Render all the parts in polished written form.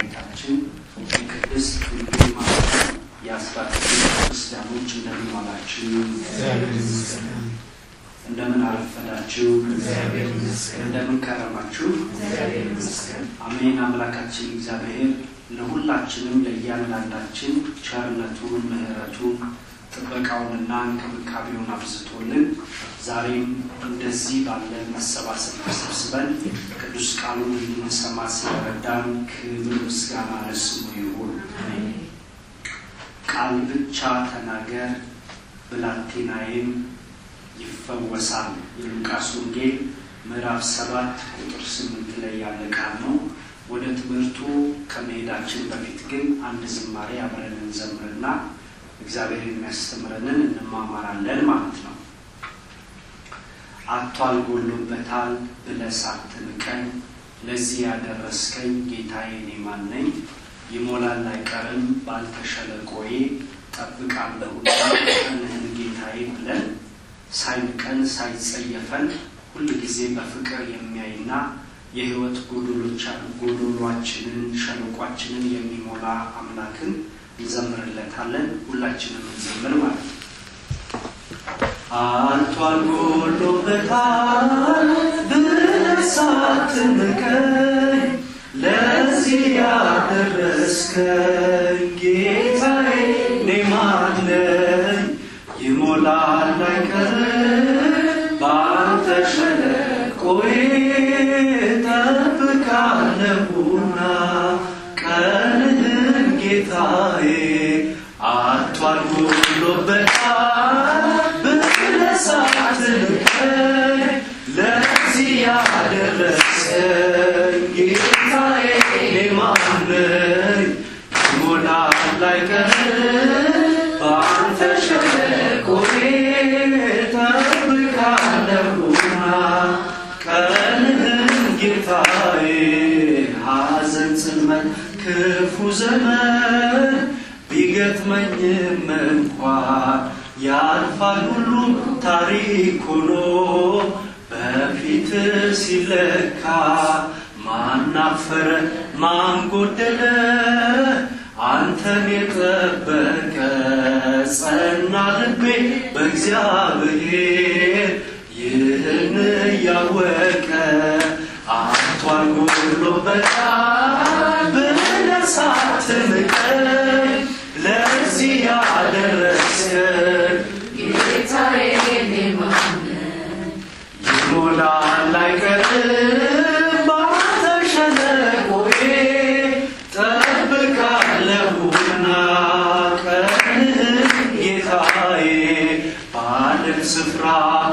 የእመቤታችን የቅድስት ድንግል ማርያም የአስራት ክርስቲያኖች እንደምን ዋላችሁ? እንደምን አረፈዳችሁ? እንደምን ከረማችሁ? አሜን። አምላካችን እግዚአብሔር ለሁላችንም ለእያንዳንዳችን ቸርነቱን ምሕረቱን ጥበቃውንና እንክብካቤውን አብዝቶልን ዛሬም እንደዚህ ባለ መሰባሰብ ተሰብስበን ቅዱስ ቃሉን እንድንሰማ ስለረዳን ክብር ምስጋና ለስሙ ይሁን። ቃል ብቻ ተናገር ብላቴናዬም ይፈወሳል። የሉቃስ ወንጌል ምዕራፍ 7 ቁጥር 8 ላይ ያለ ቃል ነው። ወደ ትምህርቱ ከመሄዳችን በፊት ግን አንድ ዝማሬ አብረን እንዘምርና እግዚአብሔር የሚያስተምረንን እንማማራለን ማለት ነው። አጥቷል ጎሎበታል ብለህ ሳትንቀኝ ለዚህ ያደረስከኝ ጌታዬ እኔ ማን ነኝ? ይሞላል አይቀርም ባልተሸለቆዬ ጠብቃለሁና ቀንህን ጌታዬ ብለን ሳይንቀን ሳይጸየፈን ሁሉ ጊዜ በፍቅር የሚያይና የህይወት ጎዶሏችንን ሸለቋችንን የሚሞላ አምላክን እንዘምርለታለን። ሁላችንም እንዘምር ማለት ነው። አጥቷል ጎሎበታል ብለህ ሳትንቀኝ ለዚህ ያደረስከኝ ጌታዬ እኔ ማን ነኝ? ይሞላል አይቀርም ባንተ ሸለቆዬ ጠብቃለሁና ቀንህን ጌታዬ። አጥቷል ጎሎበታል ብለህ ሳትንቀኝ ለዚህ ያደረስከኝ ጌታዬ እኔ ማን ነኝ? ይሞላል አይቀርም ባንተ ሸለቆዬ ጠብቃለሁና ቀንህን ጌታዬ። ሐዘን ጽልመት ክፉ ዘመን ቢገጥመኝም እንኳን ያልፋል ሁሉም ታሪክ ሆኖ በፊት ሲለካ ማን አፈረ ማን ጎደለ? አንተን የጠበቀ ጸና ልቤ በእግዚአብሔር ይህን ያወቀ። አጥቷል ጎሎበታል ብለህ ሳትንቀኝ ለዚህ ያደረስከኝ ጌታዬ እኔ ማን ነኝ? ይሞላል አይቀርም ባንተ ሸለቆዬ ጠብቃለሁና ቀንህን ጌታዬ። ባለም ስፍራ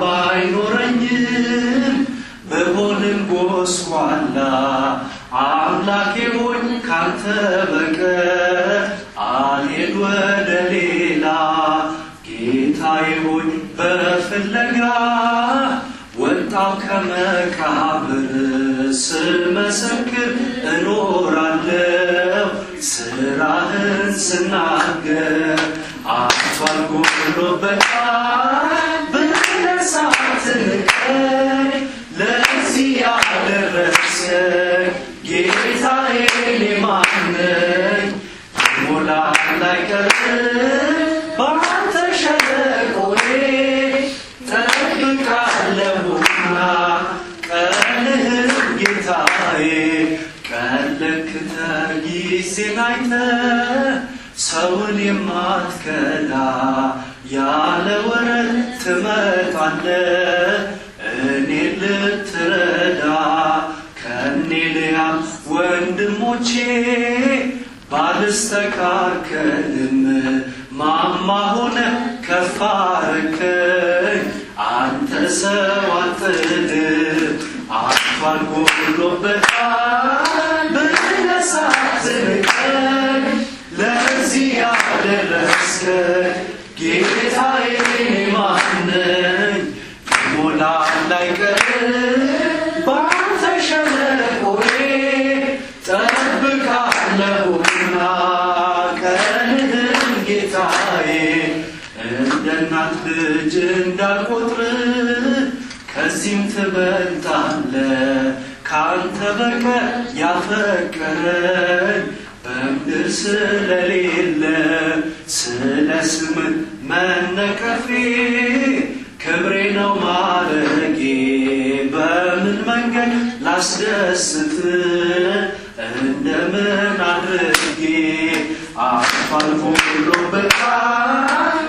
ባይኖረኝም ብሆንም ጎስቋላ አምላኬ ሆይ ካንተ በቀር አልሄድ ወደ ሌላ። ጌታዬ ሆይ በፍለጋ ወጣው ከመቃብር ስመሰክር እኖራለሁ ስራህን ስናገር። አጥቷል ጎሎበታል ብለህ ሳትንቀኝ ለዚህ ያደረስከኝ ጌታዬ እኔ ማን ነኝ? ይሞላል አይቀርም ባንተ ሸለቆዬ ጠብቃለሁና ቀንህን ጌታዬ። ቀን ለክተህ ጊዜን አይተህ ሰውን የማትከዳ ያለ ወረት ትመጣለህ እኔን ልትረዳ። ከኔ ልያም ወንድሞቼ ባልስተካከልም ማማ ሆነ ከፍ አረከኝ አንተ ሰው አትጥልም። አጥቷል ጎሎበታል ብለህ ሳትንቀኝ ለዚህ ያደረስከኝ ጌታዬ እኔ ማን ነኝ? ይሞላል አይቀርም ባንተ ሸለቆዬ ጠብቃለሁና ቀንህን ጌታዬ። እንደ እናት ልጅ እንዳልቆጥር ከዚህም ትበልጣለህ ካንተ በቀር ያፈቀረኝ በምድር ስለሌለ ስለ ስም መነቀፌ ክብሬ ነው ማረጌ በምን መንገድ ላስደስት እንደምን አድርጌ አልፎ ሁሉ በቃል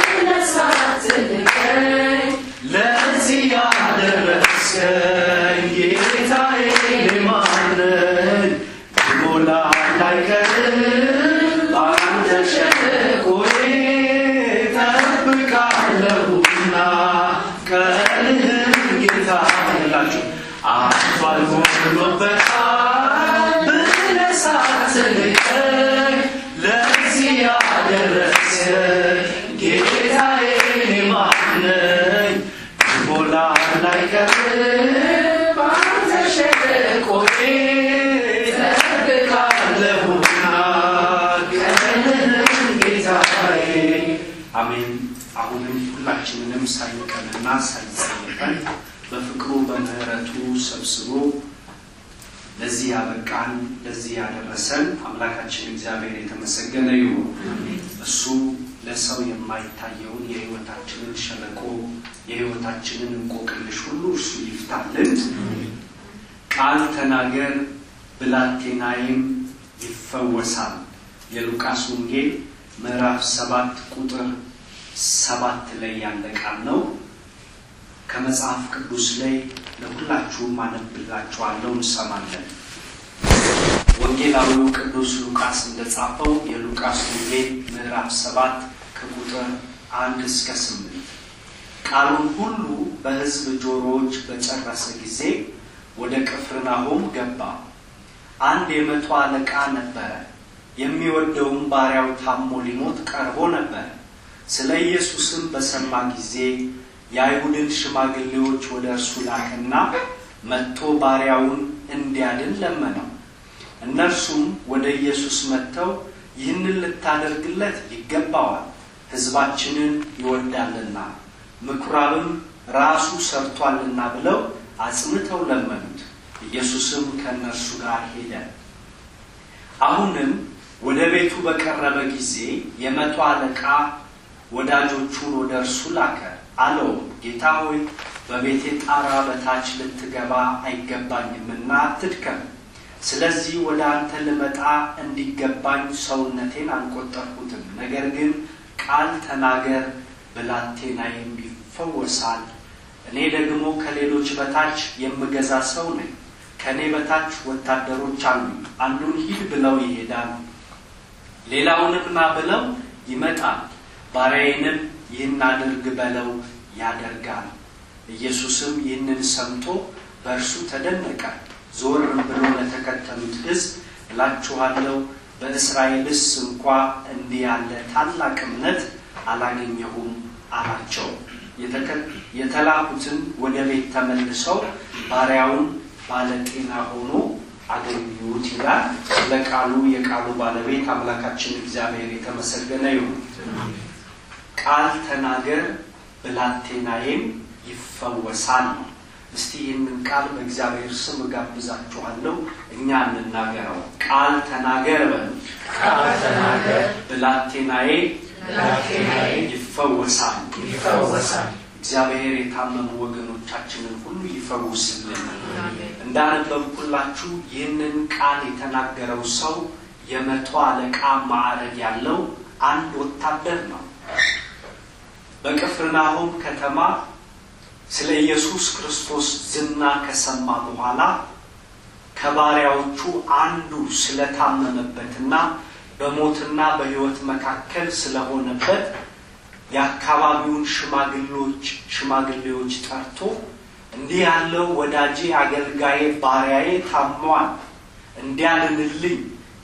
ለሳትልከኝ ለዚህ ያደረስከኝ ጌታዬ ማነኝ ሞላ ላይቀር በአንተ ሸለቆዬ ጠብቃለሁና ቀንህን ጌታ ይላችሁ አልፎ ሁሉ በቃል ለሳትልከኝ ለዚህ ያደረስከኝ ጌታዬ ማነኝ ሞላ ላይቀር በአንተ ሸለቆዬ ጠብቃለሁና ቀንህን ጌታዬ አሜን። አሁንም ሁላችንንም ሳይቀርና ሳይጸየፈን በፍቅሩ በምህረቱ ሰብስቦ ለዚህ ያበቃን ለዚህ ያደረሰን አምላካችን እግዚአብሔር የተመሰገነ ይሁን። እሱ ለሰው የማይታየውን የሕይወታችንን ሸለቆ የሕይወታችንን እንቆቅልሽ ሁሉ እሱ ይፍታልን። ቃል ተናገር ብላቴናዬም ይፈወሳል። የሉቃስ ወንጌል ምዕራፍ 7 ቁጥር 7 ላይ ያለ ቃል ነው። ከመጽሐፍ ቅዱስ ላይ ለሁላችሁም አነብላችኋለሁ እንሰማለን። ወንጌላዊው ቅዱስ ሉቃስ እንደጻፈው የሉቃስ ወንጌል ምዕራፍ 7 ከቁጥር 1 እስከ 8 ቃሉን ሁሉ በሕዝብ ጆሮዎች በጨረሰ ጊዜ ወደ ቅፍርናሆም ገባ። አንድ የመቶ አለቃ ነበረ። የሚወደውም ባሪያው ታሞ ሊሞት ቀርቦ ነበር። ስለ ኢየሱስም በሰማ ጊዜ የአይሁድን ሽማግሌዎች ወደ እርሱ ላከና መጥቶ ባሪያውን እንዲያድን ለመነው። እነርሱም ወደ ኢየሱስ መጥተው ይህንን ልታደርግለት ይገባዋል፣ ሕዝባችንን ይወዳልና ምኩራብም ራሱ ሰርቷልና ብለው አጽንተው ለመኑት። ኢየሱስም ከእነርሱ ጋር ሄደ። አሁንም ወደ ቤቱ በቀረበ ጊዜ የመቶ አለቃ ወዳጆቹን ወደ እርሱ ላከ። አለው ጌታ ሆይ በቤቴ ጣራ በታች ልትገባ አይገባኝምና አትድከም። ስለዚህ ወደ አንተ ልመጣ እንዲገባኝ ሰውነቴን አልቆጠርኩትም። ነገር ግን ቃል ተናገር ብላቴናዬም ይፈወሳል። እኔ ደግሞ ከሌሎች በታች የምገዛ ሰው ነኝ። ከኔ በታች ወታደሮች አሉ። አንዱን ሂድ ብለው ይሄዳል፣ ሌላውንም ና ብለው ይመጣል፣ ባሪያዬንም ይህን አድርግ በለው ያደርጋል። ኢየሱስም ይህንን ሰምቶ በእርሱ ተደነቀ። ዞርም ብሎ ለተከተሉት ሕዝብ እላችኋለሁ በእስራኤልስ እንኳ እንዲህ ያለ ታላቅ እምነት አላገኘሁም አላቸው። የተላኩትን ወደ ቤት ተመልሰው ባሪያውን ባለጤና ሆኖ አገኙት ይላል። ለቃሉ የቃሉ ባለቤት አምላካችን እግዚአብሔር የተመሰገነ ይሁን። ቃል ተናገር ብላቴናዬም ይፈወሳል። እስቲ ይህንን ቃል በእግዚአብሔር ስም ጋብዛችኋለሁ። እኛ እንናገረው። ቃል ተናገር በሉ። ቃል ተናገር ብላቴናዬ ይፈወሳል። እግዚአብሔር የታመሙ ወገኖቻችንን ሁሉ ይፈውስልን። እንዳነበብኩላችሁ ይህንን ቃል የተናገረው ሰው የመቶ አለቃ ማዕረግ ያለው አንድ ወታደር ነው። በቅፍርናሆም ከተማ ስለ ኢየሱስ ክርስቶስ ዝና ከሰማ በኋላ ከባሪያዎቹ አንዱ ስለታመመበትና በሞትና በሕይወት መካከል ስለሆነበት የአካባቢውን ሽማግሌዎች ጠርቶ እንዲህ ያለው ወዳጄ አገልጋዬ ባሪያዬ ታሟል፣ እንዲያድንልኝ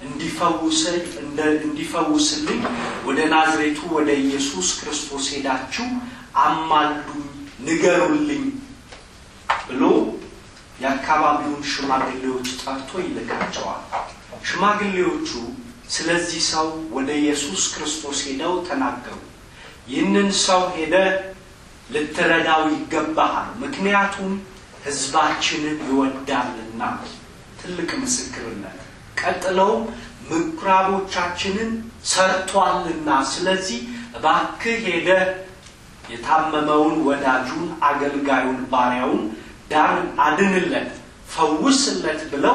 እንዲፈውስልኝ ወደ ናዝሬቱ ወደ ኢየሱስ ክርስቶስ ሄዳችሁ አማልዱኝ፣ ንገሩልኝ ብሎ የአካባቢውን ሽማግሌዎች ጠርቶ ይልካቸዋል። ሽማግሌዎቹ ስለዚህ ሰው ወደ ኢየሱስ ክርስቶስ ሄደው ተናገሩ። ይህንን ሰው ሄደ ልትረዳው ይገባሃል፣ ምክንያቱም ሕዝባችንን ይወዳልና። ትልቅ ምስክርነት። ቀጥለው ምኩራቦቻችንን ሰርቷልና ስለዚህ እባክህ ሄደ የታመመውን ወዳጁን አገልጋዩን ባሪያውን ዳን አድንለት ፈውስለት ብለው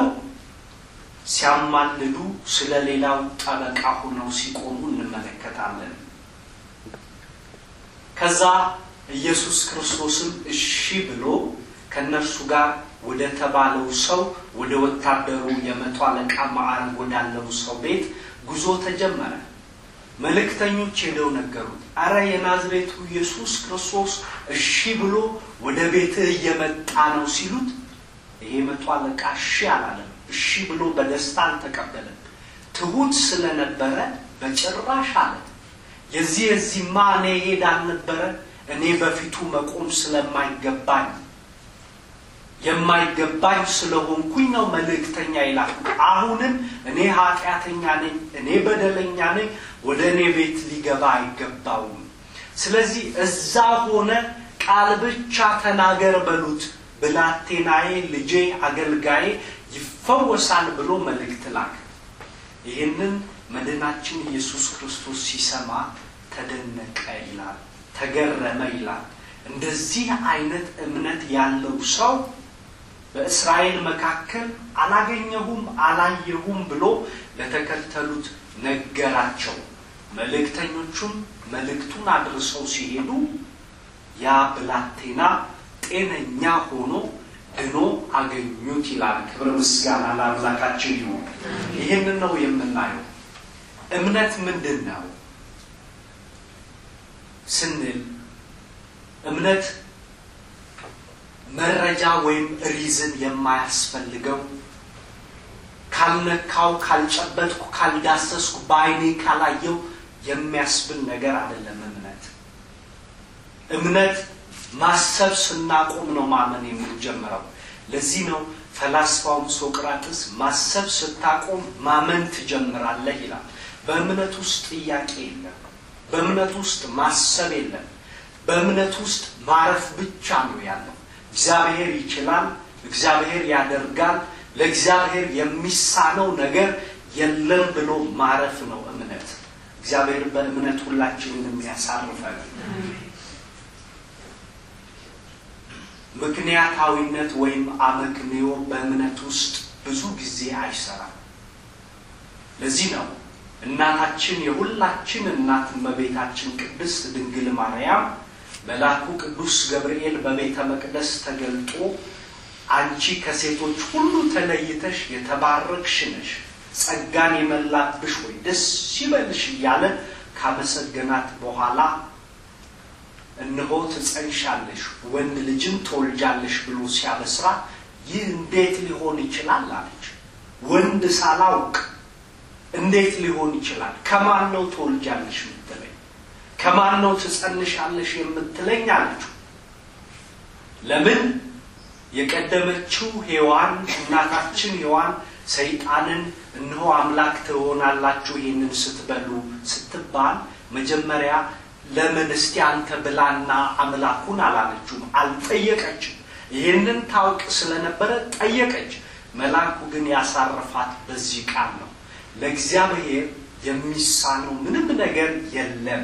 ሲያማልዱ ስለሌላው ጠበቃ ሆነው ሲቆሙ እንመለከታለን። ከዛ ኢየሱስ ክርስቶስም እሺ ብሎ ከነርሱ ጋር ወደ ተባለው ሰው ወደ ወታደሩ የመቶ አለቃ ማዕረግ ወዳለው ሰው ቤት ጉዞ ተጀመረ። መልእክተኞች ሄደው ነገሩት፣ አረ የናዝሬቱ ኢየሱስ ክርስቶስ እሺ ብሎ ወደ ቤትህ እየመጣ ነው ሲሉት ይሄ መቶ አለቃ እሺ አላለም። እሺ ብሎ በደስታ አልተቀበለም። ትሁት ስለነበረ በጭራሽ አለ የዚህ ማኔ ሄዳል ነበር እኔ በፊቱ መቆም ስለማይገባኝ የማይገባኝ ስለሆንኩኝ ነው መልእክተኛ ይላል። አሁንም እኔ ኃጢአተኛ ነኝ፣ እኔ በደለኛ ነኝ፣ ወደ እኔ ቤት ሊገባ አይገባውም። ስለዚህ እዛ ሆነ ቃል ብቻ ተናገር በሉት ብላቴናዬ ልጄ አገልጋዬ ይፈወሳል ብሎ መልእክት ላከ። ይሄንን መድናችን ኢየሱስ ክርስቶስ ሲሰማ ተደነቀ ይላል፣ ተገረመ ይላል። እንደዚህ አይነት እምነት ያለው ሰው በእስራኤል መካከል አላገኘሁም አላየሁም ብሎ ለተከተሉት ነገራቸው። መልእክተኞቹም መልእክቱን አድርሰው ሲሄዱ ያ ብላቴና ጤነኛ ሆኖ ድኖ አገኙት ይላል። ክብር ምስጋና ለአምላካችን ይሁን። ይሄንን ነው የምናየው። እምነት ምንድነው ስንል እምነት መረጃ ወይም ሪዝን የማያስፈልገው ካልነካው ካልጨበጥኩ ካልዳሰስኩ ባይኔ ካላየው የሚያስብል ነገር አይደለም። እምነት ማሰብ ስናቆም ነው ማመን የምንጀምረው። ለዚህ ነው ፈላስፋው ሶቅራጥስ ማሰብ ስታቆም ማመን ትጀምራለህ ይላል። በእምነት ውስጥ ጥያቄ የለም፣ በእምነት ውስጥ ማሰብ የለም፣ በእምነት ውስጥ ማረፍ ብቻ ነው ያለው። እግዚአብሔር ይችላል፣ እግዚአብሔር ያደርጋል፣ ለእግዚአብሔር የሚሳነው ነገር የለም ብሎ ማረፍ ነው እምነት። እግዚአብሔር በእምነት ሁላችንንም ያሳርፈን። ምክንያታዊነት ወይም አመክንዮ በእምነት ውስጥ ብዙ ጊዜ አይሰራም። ለዚህ ነው እናታችን የሁላችን እናት እመቤታችን ቅድስት ድንግል ማርያም መልአኩ ቅዱስ ገብርኤል በቤተ መቅደስ ተገልጦ አንቺ ከሴቶች ሁሉ ተለይተሽ የተባረክሽ ነሽ፣ ጸጋን የመላብሽ ሆይ ደስ ይበልሽ እያለ ካመሰገናት በኋላ እነሆ ትጸንሻለሽ ወንድ ልጅን ትወልጃለሽ ብሎ ሲያበስራት ይህ እንዴት ሊሆን ይችላል አለች። ወንድ ሳላውቅ እንዴት ሊሆን ይችላል? ከማን ነው ትወልጃለሽ የምትለኝ? ከማን ነው ትጸንሻለሽ የምትለኝ አለች። ለምን? የቀደመችው ሔዋን እናታችን ሔዋን ሰይጣንን እነሆ አምላክ ትሆናላችሁ ይሄንን ስትበሉ ስትባል መጀመሪያ ለምን እስቲ አንተ ብላና አምላኩን አላለችም፣ አልጠየቀችም። ይሄንን ታውቅ ስለነበረ ጠየቀች። መልአኩ ግን ያሳረፋት በዚህ ቃል ነው፣ ለእግዚአብሔር የሚሳነው ምንም ነገር የለም።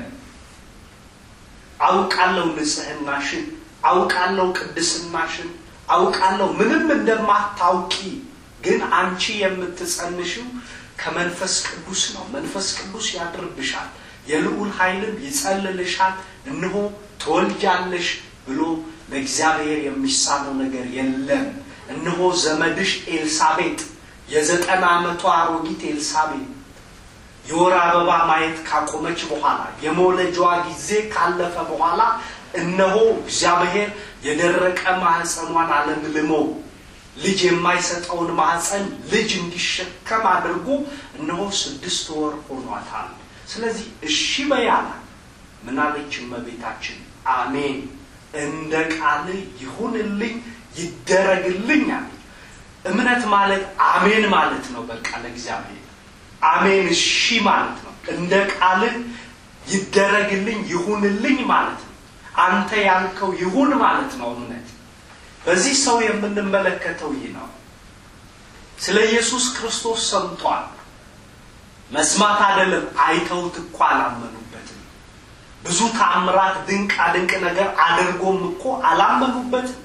አውቃለሁ ንጽህናሽን፣ አውቃለሁ ቅድስናሽን፣ አውቃለሁ ምንም እንደማታውቂ፣ ግን አንቺ የምትጸንሽው ከመንፈስ ቅዱስ ነው። መንፈስ ቅዱስ ያድርብሻል፣ የልዑል ኃይልም ይጸልልሻል፣ እነሆ ትወልጃለሽ ብሎ ለእግዚአብሔር የሚሳነው ነገር የለም። እነሆ ዘመድሽ ኤልሳቤጥ የ90 ዓመቷ አሮጊት ኤልሳቤጥ የወር አበባ ማየት ካቆመች በኋላ የመውለጃዋ ጊዜ ካለፈ በኋላ እነሆ እግዚአብሔር የደረቀ ማህፀኗን አለምልሞ ልጅ የማይሰጠውን ማህፀን ልጅ እንዲሸከም አድርጎ እነሆ 6 ወር ሆኗታል። ስለዚህ እሺ በያላ ምን አለች እመቤታችን? አሜን እንደ ቃል ይሁንልኝ ይደረግልኝ አለች። እምነት ማለት አሜን ማለት ነው። በቃ ለእግዚአብሔር አሜን እሺ ማለት ነው። እንደ ቃል ይደረግልኝ ይሁንልኝ ማለት ነው። አንተ ያልከው ይሁን ማለት ነው እምነት። በዚህ ሰው የምንመለከተው ይህ ነው። ስለ ኢየሱስ ክርስቶስ ሰምቷል። መስማት አይደለም አይተውት እኮ አላመኑበትም። ብዙ ተአምራት ድንቅ ነገር አድርጎም እኮ አላመኑበትም፣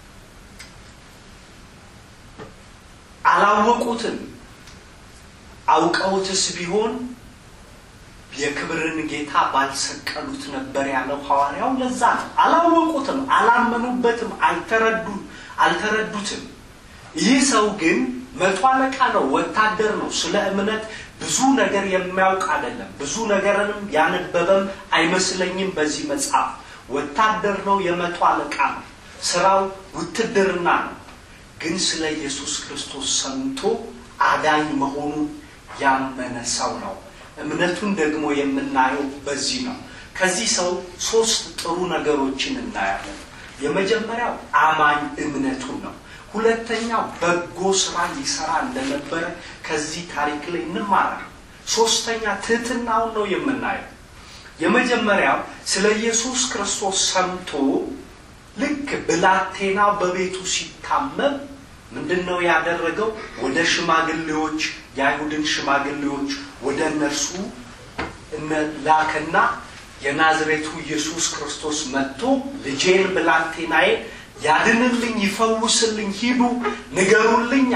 አላወቁትም። አውቀውትስ ቢሆን የክብርን ጌታ ባልሰቀሉት ነበር ያለው ሐዋርያው። ለዛ ነው አላወቁትም፣ አላመኑበትም፣ አልተረዱትም። ይህ ሰው ግን መቶ አለቃ ነው፣ ወታደር ነው። ስለ እምነት ብዙ ነገር የሚያውቅ አይደለም፣ ብዙ ነገርንም ያነበበም አይመስለኝም። በዚህ መጽሐፍ ወታደር ነው፣ የመቶ አለቃ ነው፣ ስራው ውትድርና ነው። ግን ስለ ኢየሱስ ክርስቶስ ሰምቶ አዳኝ መሆኑን ያመነ ሰው ነው። እምነቱን ደግሞ የምናየው በዚህ ነው። ከዚህ ሰው 3 ጥሩ ነገሮችን እናያለን። የመጀመሪያው አማኝ እምነቱ ነው። ሁለተኛው በጎ ስራ ይሰራ እንደነበረ ከዚህ ታሪክ ላይ እንማራለን። ሶስተኛ ትህትናው ነው የምናየው። የመጀመሪያው ስለ ኢየሱስ ክርስቶስ ሰምቶ ልክ ብላቴናው በቤቱ ሲታመም ምንድነው ያደረገው? ወደ ሽማግሌዎች፣ የአይሁድን ሽማግሌዎች ወደ እነርሱ ላከና የናዝሬቱ ኢየሱስ ክርስቶስ መጥቶ ልጄን ብላቴናዬ ያድንልኝ፣ ይፈውስልኝ፣ ሂዱ ንገሩልኝ።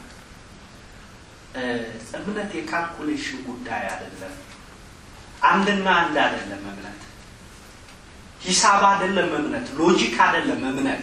እምነት የካልኩሌሽን ጉዳይ አይደለም። አንድና አንድ አይደለም እምነት። ሂሳብ አይደለም እምነት። ሎጂክ አይደለም እምነት።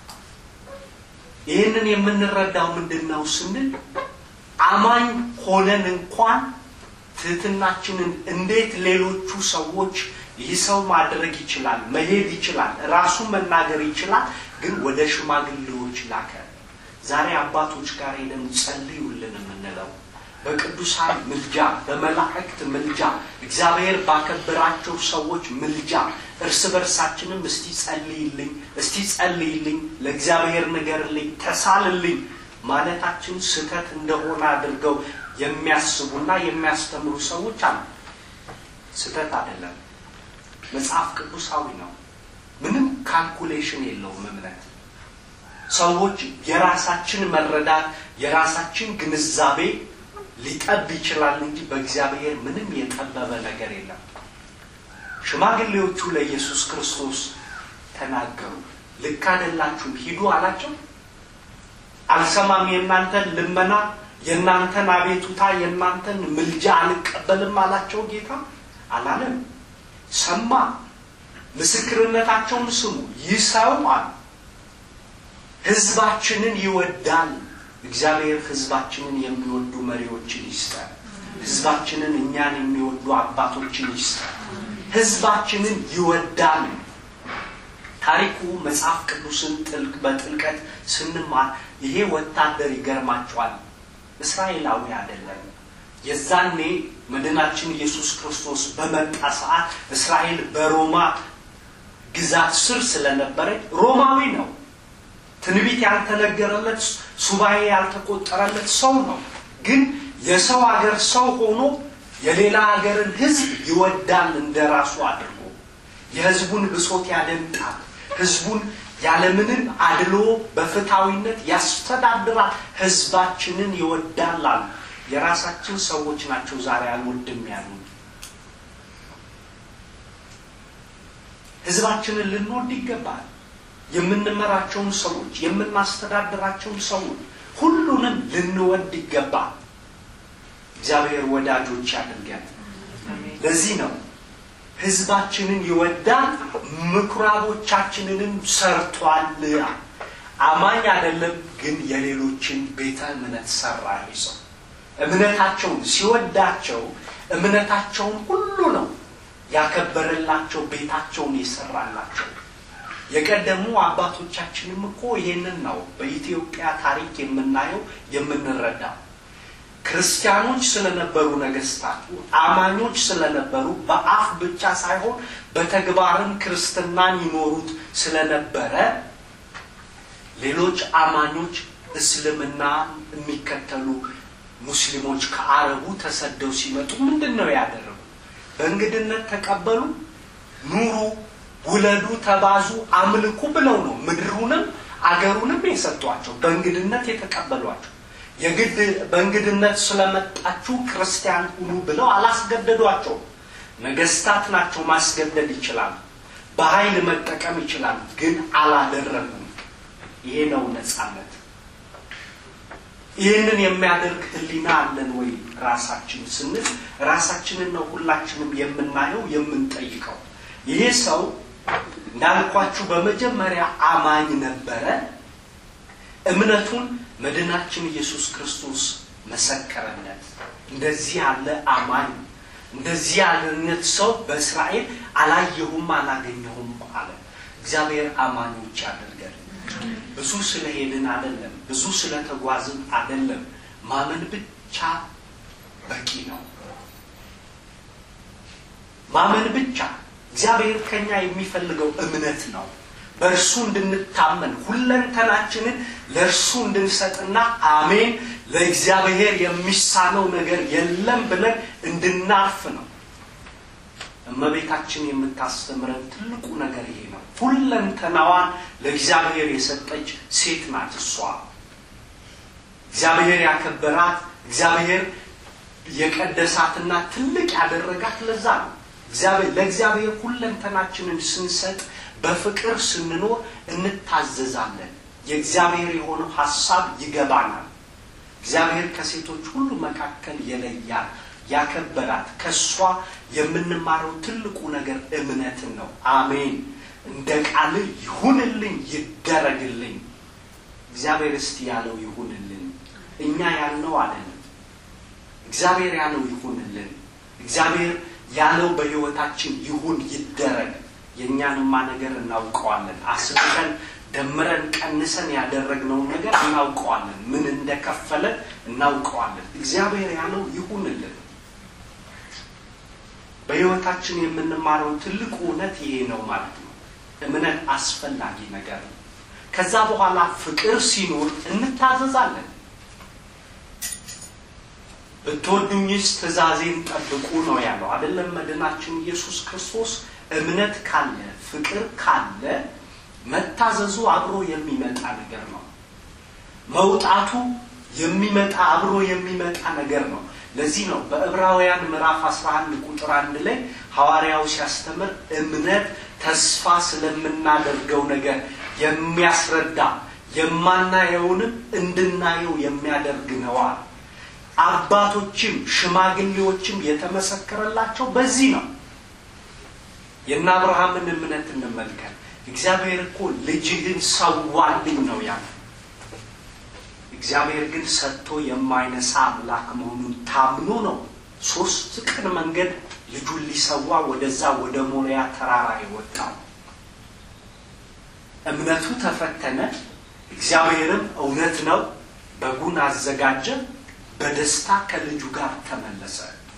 ይህንን የምንረዳው ምንድነው ስንል አማኝ ሆነን እንኳን ትህትናችንን እንዴት ሌሎቹ ሰዎች ይህ ሰው ማድረግ ይችላል፣ መሄድ ይችላል፣ ራሱ መናገር ይችላል፣ ግን ወደ ሽማግሌዎች ላከ። ዛሬ አባቶች ጋር ሄደን ጸልዩልን የምንለው በቅዱሳን ምልጃ፣ በመላእክት ምልጃ፣ እግዚአብሔር ባከበራቸው ሰዎች ምልጃ እርስ በርሳችንም እስቲ ጸልይልኝ፣ ለእግዚአብሔር ንገርልኝ፣ ተሳልልኝ ማለታችን ስህተት እንደሆነ አድርገው የሚያስቡና የሚያስተምሩ ሰዎች አሉ። ስህተት አይደለም፣ መጽሐፍ ቅዱሳዊ ነው። ምንም ካልኩሌሽን የለውም እምነት። ሰዎች የራሳችን መረዳት የራሳችን ግንዛቤ ሊጠብ ይችላል እንጂ በእግዚአብሔር ምንም የጠበበ ነገር የለም። ሽማግሌዎቹ ለኢየሱስ ክርስቶስ ተናገሩ። ልክ አይደላችሁም ሂዱ አላቸው። አልሰማም የእናንተን ልመና፣ የእናንተን አቤቱታ፣ የእናንተን ምልጃ አልቀበልም አላቸው ጌታ? አላለም። ሰማ። ምስክርነታቸውን ስሙ። ይሰማል። ህዝባችንን ይወዳል እግዚአብሔር። ህዝባችንን የሚወዱ መሪዎችን ይስጣል። ህዝባችንን እኛን የሚወዱ አባቶችን ይስጣል። ህዝባችንን ይወዳል። ታሪኩ መጽሐፍ ቅዱስን በጥልቀት ስንማር ይሄ ወታደር ይገርማቸዋል። እስራኤላዊ አይደለም። የዛኔ መድናችን ኢየሱስ ክርስቶስ በመጣ ሰዓት እስራኤል በሮማ ግዛት ስር ስለነበረ ሮማዊ ነው። ትንቢት ያልተነገረለት፣ ሱባኤ ያልተቆጠረለት ሰው ነው። ግን የሰው ሀገር ሰው ሆኖ የሌላ ሀገርን ህዝብ ይወዳል እንደራሱ አድርጎ። የህዝቡን ብሶት ያደምጣል። ህዝቡን ያለምንም አድሎ በፍትሃዊነት ያስተዳድራል። ህዝባችንን ይወዳል። የራሳችን ሰዎች ናቸው ዛሬ አልወድም ያሉን። ህዝባችንን ልንወድ ይገባል። የምንመራቸውን ሰዎች፣ የምናስተዳድራቸውን ሰዎች ሁሉንም ልንወድ ይገባል። እግዚአብሔር ወዳጆች ያድርገን። ለዚህ ነው ህዝባችንን ይወዳል፣ ምኩራቦቻችንንም ሰርቷል። አማኝ አይደለም ግን የሌሎችን ቤተ እምነት ሰራ። ይሰው እምነታቸውን ሲወዳቸው እምነታቸውን ሁሉ ነው ያከበረላቸው፣ ቤታቸውን ይሰራላቸው። የቀደሙ አባቶቻችንም እኮ ይሄንን ነው በኢትዮጵያ ታሪክ የምናየው የምንረዳው። ክርስቲያኖች ስለነበሩ ነገስታቱ አማኞች ስለነበሩ በአፍ ብቻ ሳይሆን በተግባርም ክርስትናን ይኖሩት ስለነበረ ሌሎች አማኞች እስልምና የሚከተሉ ሙስሊሞች ከአረቡ ተሰደው ሲመጡ ምንድነው ያደረጉ? በእንግድነት ተቀበሉ፣ ኑሩ፣ ውለዱ፣ ተባዙ፣ አምልኩ ብለው ነው ምድሩንም አገሩንም የሰጧቸው። በእንግድነት የተቀበሏቸው የግድ በእንግድነት ስለመጣችሁ ክርስቲያን ሁኑ ብለው አላስገደዷቸው። ነገስታት ናቸው ማስገደድ ይችላል፣ በኃይል መጠቀም ይችላል፣ ግን አላደረጉም። ይሄ ነው ነፃነት። ይሄንን የሚያደርግ ህሊና አለን ወይ ራሳችን ስንል ራሳችንን ነው ሁላችንም የምናየው የምንጠይቀው። ይሄ ሰው እንዳልኳችሁ በመጀመሪያ አማኝ ነበረ። እምነቱን መድናችን ኢየሱስ ክርስቶስ መሰከረለት። እንደዚህ ያለ አማኝ እንደዚህ ያለነት ሰው በእስራኤል አላየሁም አላገኘሁም አለ። እግዚአብሔር አማኞች ያደርገን። ብዙ ስለሄድን አይደለም፣ ብዙ ስለተጓዝን አይደለም፣ ማመን ብቻ በቂ ነው። ማመን ብቻ። እግዚአብሔር ከኛ የሚፈልገው እምነት ነው። በእርሱ እንድንታመን ሁለንተናችንን ለእርሱ እንድንሰጥና አሜን ለእግዚአብሔር የሚሳነው ነገር የለም ብለን እንድናርፍ ነው። እመቤታችን የምታስተምረን ትልቁ ነገር ይሄ ነው። ሁለንተናዋን ለእግዚአብሔር የሰጠች ሴት ናት እሷ። እግዚአብሔር ያከበራት፣ እግዚአብሔር የቀደሳትና ትልቅ ያደረጋት ለዛ ነው። ለእግዚአብሔር ሁለንተናችንን ስንሰጥ በፍቅር ስንኖር እንታዘዛለን። የእግዚአብሔር የሆነው ሐሳብ ይገባናል። እግዚአብሔር ከሴቶች ሁሉ መካከል የለያት ያከበራት ከሷ የምንማረው ትልቁ ነገር እምነትን ነው። አሜን እንደ ቃል ይሁንልኝ ይደረግልኝ። እግዚአብሔር እስቲ ያለው ይሁንልኝ፣ እኛ ያልነው አይደለም። እግዚአብሔር ያለው ይሁንልኝ። እግዚአብሔር ያለው በህይወታችን ይሁን ይደረግ። የኛንማ ነገር እናውቀዋለን። አስበን ደምረን ቀንሰን ያደረግነው ነገር እናውቀዋለን። ምን እንደከፈለ እናውቀዋለን። እግዚአብሔር ያለው ይሁንልን። በህይወታችን የምንማረው ትልቁ እውነት ይሄ ነው ማለት ነው። እምነት አስፈላጊ ነገር ነው። ከዛ በኋላ ፍቅር ሲኖር እንታዘዛለን። ብትወዱኝስ ትእዛዜን ጠብቁ ነው ያለው አይደለም መድናችን ኢየሱስ ክርስቶስ። እምነት ካለ ፍቅር ካለ መታዘዙ አብሮ የሚመጣ ነገር ነው። መውጣቱ የሚመጣ አብሮ የሚመጣ ነገር ነው። ለዚህ ነው በዕብራውያን ምዕራፍ 11 ቁጥር 1 ላይ ሐዋርያው ሲያስተምር እምነት ተስፋ ስለምናደርገው ነገር የሚያስረዳ የማናየውንም እንድናየው የሚያደርግ ነው። አባቶችም ሽማግሌዎችም የተመሰከረላቸው በዚህ ነው። የአብርሃምን እምነት እንመልከት። እግዚአብሔር እኮ ልጅህን ሰዋልኝ ነው ያለው። እግዚአብሔር ግን ሰጥቶ የማይነሳ አምላክ መሆኑን ታምኖ ነው 3 ቀን መንገድ ልጁን ሊሰዋ ወደዛ ወደ ሞሪያ ተራራ የወጣው። እምነቱ ተፈተነ። እግዚአብሔርም እውነት ነው በጉን አዘጋጀ፣ በደስታ ከልጁ ጋር ተመለሰ።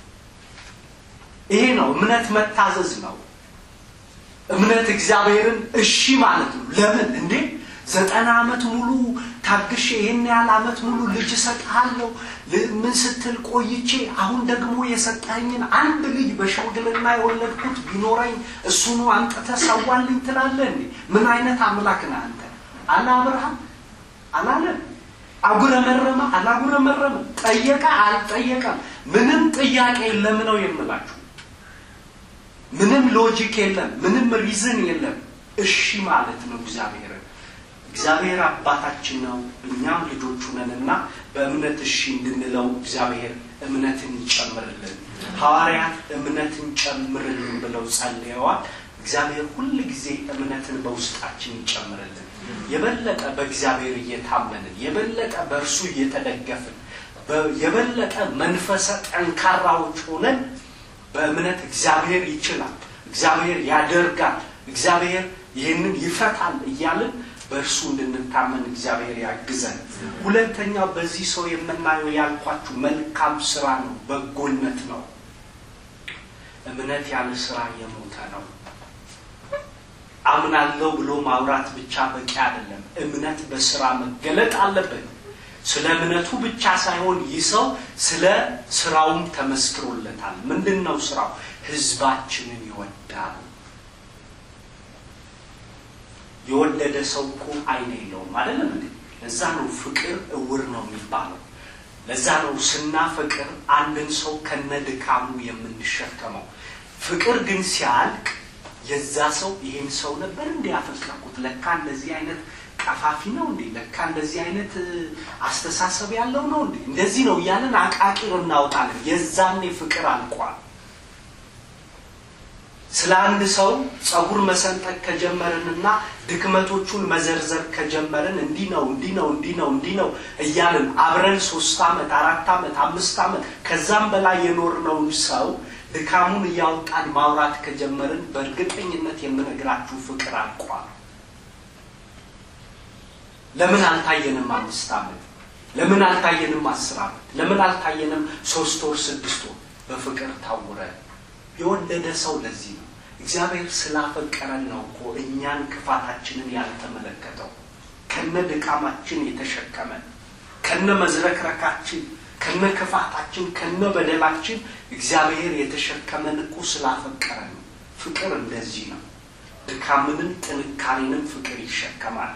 ይሄ ነው እምነት፣ መታዘዝ ነው። እምነት እግዚአብሔርን እሺ ማለት ነው። ለምን እንዴ 90 ዓመት ሙሉ ታግሼ ይሄን ያህል ዓመት ሙሉ ልጅ ሰጣለሁ ምን ስትል ቆይቼ አሁን ደግሞ የሰጣኝን አንድ ልጅ በሽምግልና የወለድኩት ቢኖረኝ እሱኑ አንተ ሰዋልኝ ትላለህ እንዴ? ምን አይነት አምላክ ነህ አንተ? አብርሃም አላለም። አጉረመረመ አላጉረመረመ፣ ጠየቀ አልጠየቀም፣ ምንም ጥያቄ የለም ነው የምላችሁ። ምንም ሎጂክ የለም፣ ምንም ሪዝን የለም። እሺ ማለት ነው እግዚአብሔር። እግዚአብሔር አባታችን ነው፣ እኛም ልጆቹ ነንና በእምነት እሺ እንድንለው እግዚአብሔር እምነትን ይጨምርልን። ሐዋርያት እምነትን ጨምርልን ብለው ጸልየዋል። እግዚአብሔር ሁሉ ጊዜ እምነትን በውስጣችን ይጨምርልን። የበለጠ በእግዚአብሔር እየታመንን የበለጠ በእርሱ እየተደገፍን የበለጠ መንፈሰ ጠንካራዎች ሆነን በእምነት እግዚአብሔር ይችላል፣ እግዚአብሔር ያደርጋል፣ እግዚአብሔር ይህንን ይፈታል እያልን በእርሱ እንድንታመን እግዚአብሔር ያግዘን። ሁለተኛው በዚህ ሰው የምናየው ያልኳችሁ መልካም ስራ ነው፣ በጎነት ነው። እምነት ያለ ስራ የሞተ ነው። አምናለሁ ብሎ ማውራት ብቻ በቂ አይደለም። እምነት በስራ መገለጥ አለበት። ስለ እምነቱ ብቻ ሳይሆን ይሰው ስለ ስራውም ተመስክሮለታል። ምንድነው ስራው? ህዝባችንን ይወዳል። የወደደ ሰው እኮ አይን የለውም አይደለም እንዴ? ለዛ ነው ፍቅር እውር ነው የሚባለው። ለዛ ነው ስናፈቅር አንድን ሰው ከነድካሙ የምንሸከመው። ፍቅር ግን ሲያልቅ የዛ ሰው ይሄን ሰው ነበር እንዲያፈቅራኩት ለካ እንደዚህ አይነት ቀፋፊ ነው እንዴ ለካ እንደዚህ አይነት አስተሳሰብ ያለው ነው እንዴ እንደዚህ ነው ያለን አቃቂር እናውጣለን። የዛኔ ፍቅር አልቋል። ስላንድ ሰው ጸጉር መሰንጠቅ ከጀመረንና ድክመቶቹን መዘርዘር ከጀመረን እንዲህ ነው እያልን አብረን 3 አመት 4 አመት 5 አመት ከዛም በላይ የኖርነው ሰው ድካሙን ያውጣን ማውራት ከጀመረን በእርግጠኝነት የምነግራችሁ ፍቅር አልቋል። ለምን አልታየንም 5 አመት? ለምን አልታየንም 10 አመት? ለምን አልታየንም 3 ወር 6 ወር? በፍቅር ታውረን የወደደ ሰው ለዚህ ነው እግዚአብሔር ስላፈቀረን ነው እኮ እኛን ክፋታችንን ያልተመለከተው ከነድካማችን የተሸከመን ከነመዝረክረካችን ከነክፋታችን ከነበደላችን እግዚአብሔር የተሸከመን እኮ ስላፈቀረን ነው። ፍቅር እንደዚህ ነው። ድካምንም ጥንካሬንም ፍቅር ይሸከማል።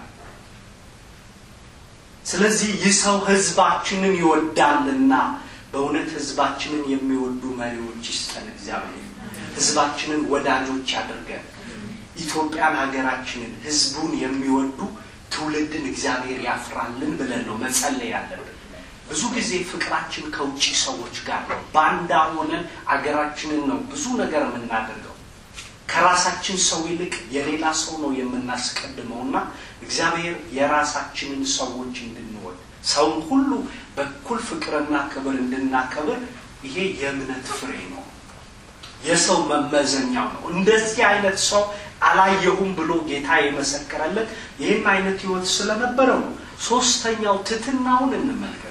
ስለዚህ ይሰው ህዝባችንን ይወዳልና በእውነት ህዝባችንን የሚወዱ መሪዎች ይስጠን እግዚአብሔር። ህዝባችንን ወዳጆች ያድርገን። ኢትዮጵያን ሀገራችንን ህዝቡን የሚወዱ ትውልድን እግዚአብሔር ያፍራልን ብለን ነው መጸለይ ያለብን። ብዙ ጊዜ ፍቅራችን ከውጪ ሰዎች ጋር ነው። ባንዳ ሆነን ሀገራችንን ነው ብዙ ነገር የምናደርገው። ከራሳችን ሰው ይልቅ የሌላ ሰው ነው የምናስቀድመውና እግዚአብሔር የራሳችንን ሰዎች እንድንወድ ሰውን ሁሉ በኩል ፍቅርና ክብር እንድናከብር ይሄ የእምነት ፍሬ ነው። የሰው መመዘኛው ነው። እንደዚህ አይነት ሰው አላየሁም ብሎ ጌታ የመሰከረለት ይሄን አይነት ህይወት ስለነበረው ነው። ሶስተኛው ትትናውን እንመልከት።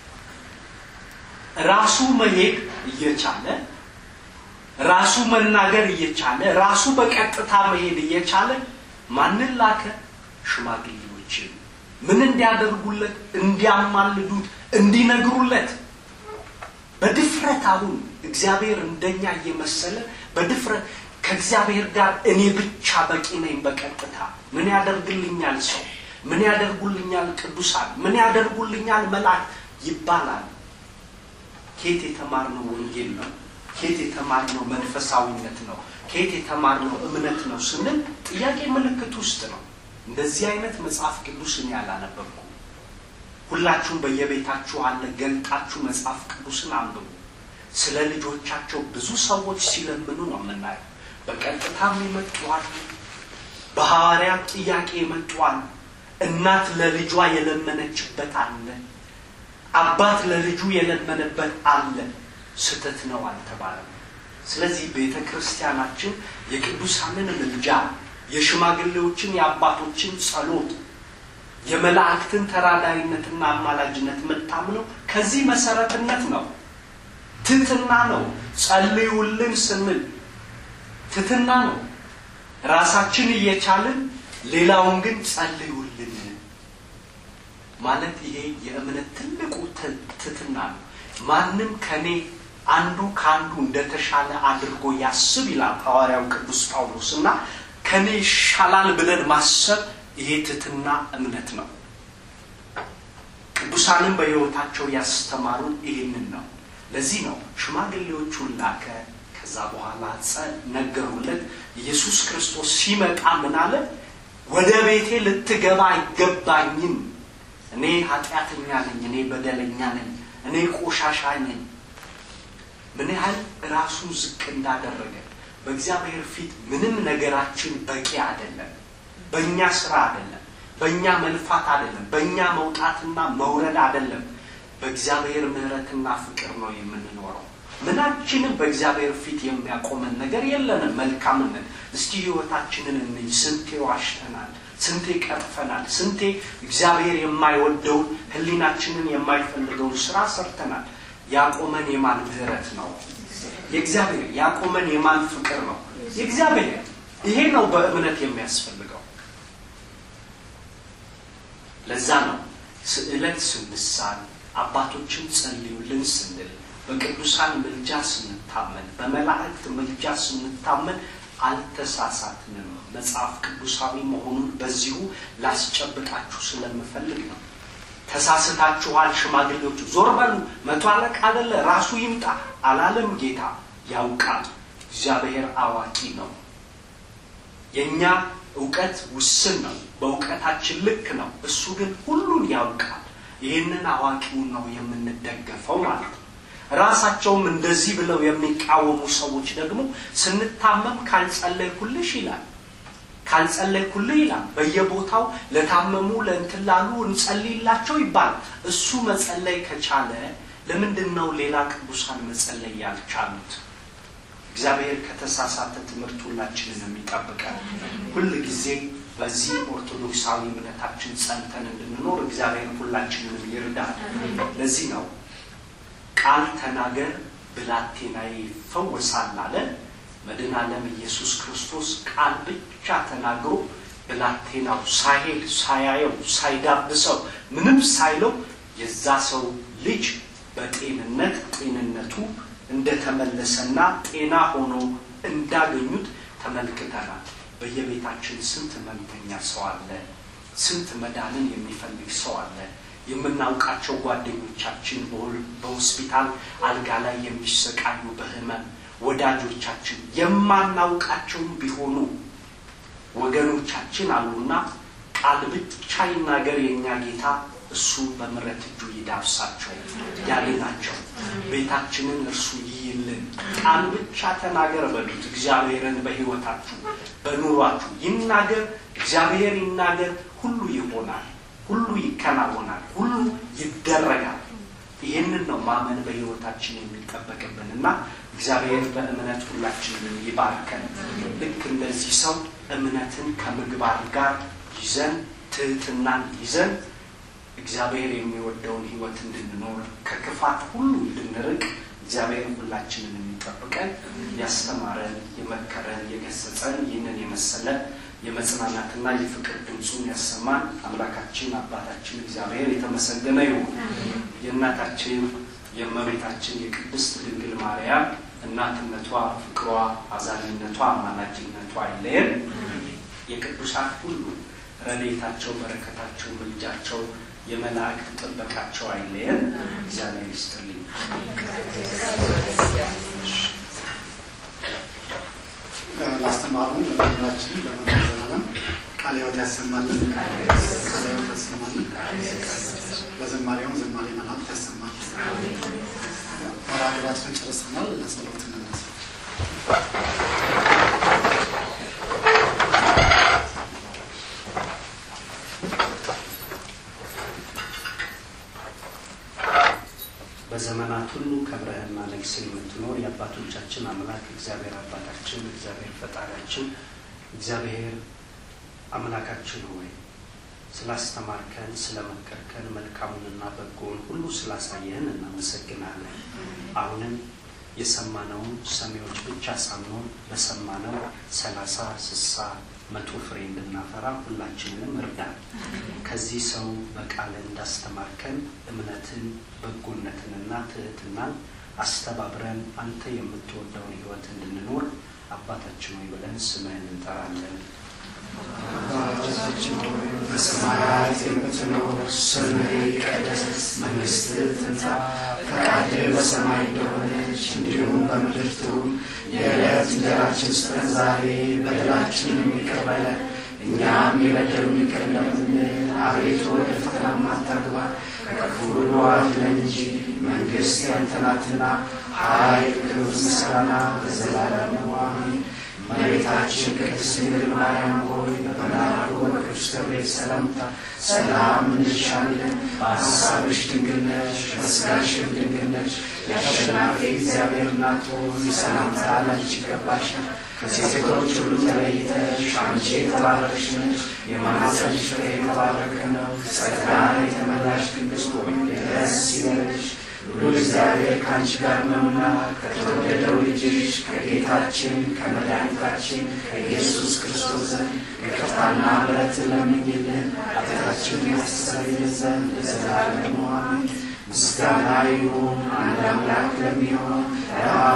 ራሱ መሄድ እየቻለ ራሱ መናገር እየቻለ ራሱ በቀጥታ መሄድ እየቻለ ማንን ላከ? ሽማግሌዎችን ምን እንዲያደርጉለት? እንዲያማልዱት፣ እንዲነግሩለት በድፍረት አሁን እግዚአብሔር እንደኛ እየመሰለ በድፍረት ከእግዚአብሔር ጋር እኔ ብቻ በቂ ነኝ በቀጥታ ምን ያደርግልኛል ሰው? ምን ያደርጉልኛል ቅዱሳን? ምን ያደርጉልኛል መላእክት ይባላል። ከየት የተማርነው ወንጌል ነው? ከየት የተማርነው መንፈሳዊነት ነው? ከየት የተማርነው እምነት ነው ስንል ጥያቄ ምልክት ውስጥ ነው። እንደዚህ አይነት መጽሐፍ ቅዱስን ያላነበብኩ ሁላችሁም በየቤታችሁ አለ ገልጣችሁ መጽሐፍ ቅዱስን አንብቡ። ስለ ልጆቻቸው ብዙ ሰዎች ሲለምኑ ነው የምናየው። በቀጥታም ይመጡዋል፣ በሐዋርያት ጥያቄ ይመጡዋል። እናት ለልጇ የለመነችበት አለ፣ አባት ለልጁ የለመነበት አለ። ስተት ነው አልተባለም። ስለዚህ ቤተክርስቲያናችን የቅዱሳንን ምልጃ፣ የሽማግሌዎችን የአባቶችን ጸሎት፣ የመላእክትን ተራዳይነትና አማላጅነት መታምነው ከዚህ መሰረትነት ነው። ትትና ነው። ጸልዩልን ስንል ትትና ነው። ራሳችን እየቻልን ሌላውን ግን ጸልዩልን ማለት ይሄ የእምነት ትልቁ ትትና ነው። ማንም ከኔ አንዱ ካንዱ እንደተሻለ አድርጎ ያስብ ይላል ሐዋርያው ቅዱስ ጳውሎስና ከኔ ይሻላል ብለን ማሰብ ይሄ ትትና እምነት ነው። ቅዱሳንን በሕይወታቸው ያስተማሩን ይሄንን ነው። ለዚህ ነው ሽማግሌዎቹን ላከ። ከዛ በኋላ ነገሩለት። ኢየሱስ ክርስቶስ ሲመጣ ምን አለ? ወደ ቤቴ ልትገባ አይገባኝም፣ እኔ ኃጢአተኛ ነኝ፣ እኔ በደለኛ ነኝ፣ እኔ ቆሻሻ ነኝ። ምን ያህል ራሱን ዝቅ እንዳደረገ በእግዚአብሔር ፊት ምንም ነገራችን በቂ አይደለም። በእኛ ስራ አይደለም፣ በእኛ መልፋት አይደለም፣ በእኛ መውጣትና መውረድ አይደለም። በእግዚአብሔር ምህረትና ፍቅር ነው የምንኖረው። ምናችንም በእግዚአብሔር ፊት የሚያቆመን ነገር የለንም። መልካምነት እስቲ ህይወታችንን እንይ። ስንቴ ዋሽተናል፣ ስንቴ ቀጥፈናል፣ ስንቴ እግዚአብሔር የማይወደውን ህሊናችንን የማይፈልገውን ስራ ሰርተናል። ያቆመን የማን ምህረት ነው? የእግዚአብሔር። ያቆመን የማን ፍቅር ነው? የእግዚአብሔር። ይሄ ነው በእምነት የሚያስፈልገው። ለዛ ነው ስዕለት ስንሳል፣ አባቶችን ጸልዩልን ስንል፣ በቅዱሳን ምልጃ ስንታመን፣ በመላእክት ምልጃ ስንታመን አልተሳሳትንም። መጽሐፍ ቅዱሳዊ መሆኑን በዚሁ ላስጨብጣችሁ ስለምፈልግ ነው። ተሳስታችኋል ሽማግሌዎች ዞር በሉ መቶ አለቃ አይደለ ራሱ ይምጣ አላለም ጌታ ያውቃል እግዚአብሔር አዋቂ ነው የኛ ዕውቀት ውስን ነው በዕውቀታችን ልክ ነው እሱ ግን ሁሉን ያውቃል ይሄንን አዋቂውን ነው የምንደገፈው ማለት ራሳቸውም እንደዚህ ብለው የሚቃወሙ ሰዎች ደግሞ ስንታመም ካልጸለይኩልሽ ይላል ካልጸለይኩልህ ይላል በየቦታው ለታመሙ ለእንትላሉ እንጸልይላቸው ይባል እሱ መጸለይ ከቻለ ለምንድነው ሌላ ቅዱሳን መጸለይ ያልቻሉት እግዚአብሔር ከተሳሳተ ትምህርት ሁላችንን የሚጠብቀን ሁሉ ጊዜ በዚህ ኦርቶዶክሳዊ እምነታችን ጸንተን እንድንኖር እግዚአብሔር ሁላችንን ይርዳል ለዚህ ነው ቃል ተናገር ብላቴናዬ ይፈወሳል አለ መድኃኔ ዓለም ኢየሱስ ክርስቶስ ቃል ብቻ ተናግሮ ብላቴናው ሳይሄድ ሳያየው ሳይዳብሰው ምንም ሳይለው የዛ ሰው ልጅ ጤንነቱ እንደተመለሰና ጤና ሆኖ እንዳገኙት ተመልክተናል በየቤታችን ስንት መንተኛ ሰው አለ ስንት መዳንን የሚፈልግ ሰው አለ የምናውቃቸው ጓደኞቻችን በሆስፒታል አልጋ ላይ የሚሰቃዩ በህመም ወዳጆቻችን የማናውቃቸው ቢሆኑ ወገኖቻችን አሉና ቃል ብቻ ይናገር የኛ ጌታ እሱ በመረት እጁ ይዳብሳቸው ያለናቸው ቤታችንን እርሱ ይይልን ቃል ብቻ ተናገር በሉት እግዚአብሔርን በህይወታችሁ በኑሯችሁ ይናገር እግዚአብሔር ይናገር ሁሉ ይሆናል ሁሉ ይከናወናል ሁሉ ይደረጋል ይሄንን ነው ማመን በህይወታችን የሚጠበቅብንና እግዚአብሔር በእምነት ሁላችንን ይባርከን ልክ እንደዚህ ሰው እምነትን ከምግባር ጋር ይዘን ትህትናን ይዘን እግዚአብሔር የሚወደውን ህይወት እንድንኖር ከክፋት ሁሉ እንድንርቅ እግዚአብሔር ሁላችንን የሚጠብቀን ያስተማረን የመከረን የገሰጸን ይህንን የመሰለ የመጽናናትና የፍቅር ድምጹን ያሰማን አምላካችን አባታችን እግዚአብሔር የተመሰገነ ይሁን የእናታችን የእመቤታችን የቅድስት ድንግል ማርያም እናትነቷ ፍቅሯ አዛኝነቷ አማላጅነቷ አይለየን የቅዱሳን ሁሉ ረድኤታቸው በረከታቸው ምልጃቸው የመላእክት ጥበቃቸው አይለየን እግዚአብሔር ይስጥልኝ ላስተማሩን ለሁላችን ለመናገራለን ቃል ሕይወት ያሰማልን ቃል ሕይወት ያሰማልን በዘማሪውም ዘማሪ መላእክት ያሰማልን ወራግራችን ጨርሰናል ለጸሎት እንነሳ በዘመናት ሁሉ ከብረህና ለግስል የምትኖር የአባቶቻችን አምላክ እግዚአብሔር አባታችን እግዚአብሔር ፈጣሪያችን እግዚአብሔር አምላካችን ሆይ ስላስተማርከን ስለመከርከን መልካሙንና በጎውን ሁሉ ስላሳየን እናመሰግናለን አሁንም የሰማነውን ሰሚዎች ብቻ ሳንሆን በሰማነው 30 60 100 ፍሬ እንድናፈራ ሁላችንንም እርዳን ከዚህ ሰው በቃል እንዳስተማርከን እምነትን በጎነትንና ትህትናን አስተባብረን አንተ የምትወደውን ህይወት እንድንኖር አባታችን ሆይ ብለን ስምህን እንጠራለን አባታችን ሆይ በሰማያት የምትኖር ስምህ ይቀደስ መንግስትህ ትምጣ ፈቃድህ በሰማይ እንደሆነች እንዲሁም በምድር ትሁን የዕለት እንጀራችንን ስጠን ዛሬ በደላችንን ይቅር በለን እኛም የበደሉንን ይቅር እንደምንል አቤቱ ወደ ፈተና አታግባን ከክፉ ሁሉ አድነን እንጂ መንግስት ያንተ ናትና ኃይል ክብር ምስጋና ለዘላለሙ አሜን እመቤታችን ቅድስት ድንግል ማርያም ሆይ በመልአኩ በቅዱስ ገብርኤል ሰላምታ ሰላም እንልሻለን በሐሳብሽ ድንግል ነሽ በሥጋሽም ድንግል ነሽ የአሸናፊ እግዚአብሔር እናት ሆይ ሰላምታ ላንቺ ይገባሻል ከሴቶች ሁሉ ተለይተሽ አንቺ የተባረክሽ ነሽ የማኅፀንሽ ፍሬ የተባረከ ነው ጸጋን የተመላሽ ቅድስት ሆይ ደስ ይበልሽ ሁሉ እግዚአብሔር ካንቺ ጋር ነውና ከተወደደው ልጅሽ ከጌታችን ከመድኃኒታችን ከኢየሱስ ክርስቶስ ዘንድ ይቅርታና ምሕረትን ለምኝልን ኃጢአታችንን ያስተሰርይልን ዘንድ ለዘላለሙ አሜን ምስጋና ይሁን አንድ አምላክ ለሚሆን